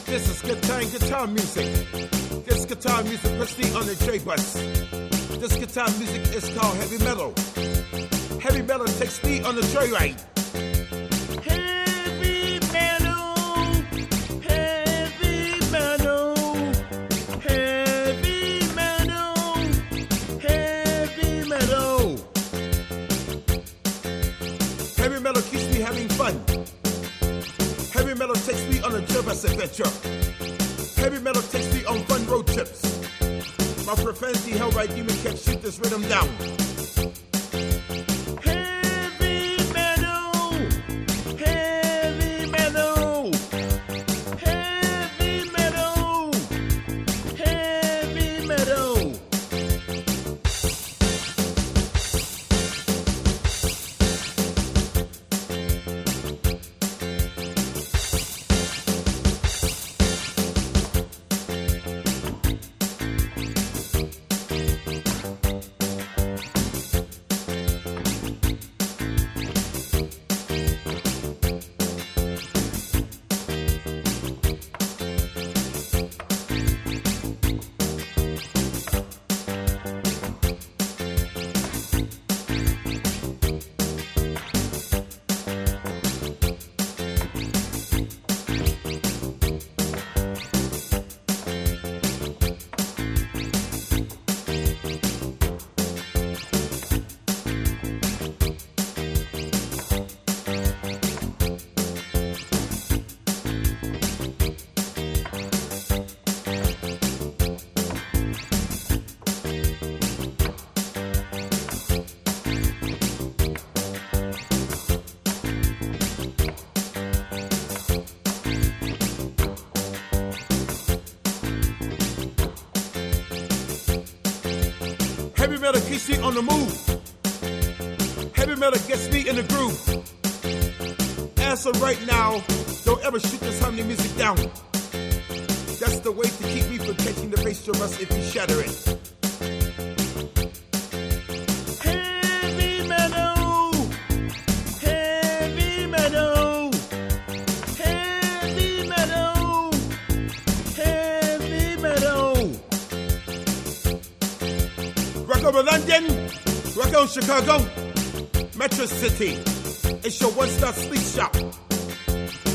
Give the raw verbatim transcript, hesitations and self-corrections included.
This is guitar and guitar music. This guitar music puts me on the J-Bus. This guitar music is called heavy metal. Heavy metal takes me on the joyride. Heavy metal, heavy metal, heavy metal, heavy metal. Heavy metal keeps me having fun. Heavy metal takes me on a J-Bus adventure. Heavy metal takes me on fun road trips. My profanity hell right demon can't shoot this rhythm down. Heavy metal, heavy metal, heavy metal, heavy metal. Heavy metal keeps me on the move. Heavy metal gets me in the groove. As of right now, don't ever shoot this harmony music down. That's the way to keep me from catching the bass drum if you shatter it. Heavy metal, heavy metal, heavy metal, heavy metal. Rock over London, rock on Chicago, Metro City. It's your one-stop sleep shop.